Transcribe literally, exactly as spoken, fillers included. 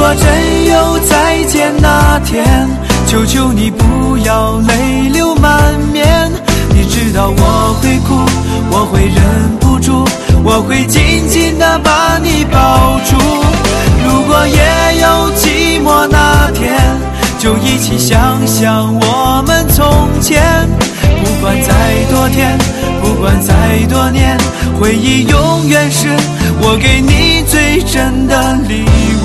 果真有再见那天，求求你不要泪流满面。你知道我会哭，我会忍不住，我会紧紧地把你抱住。如果也有寂寞那天，就一起想想我们从前。不管再多天，不管再多年，回忆永远是我给你最真的礼物。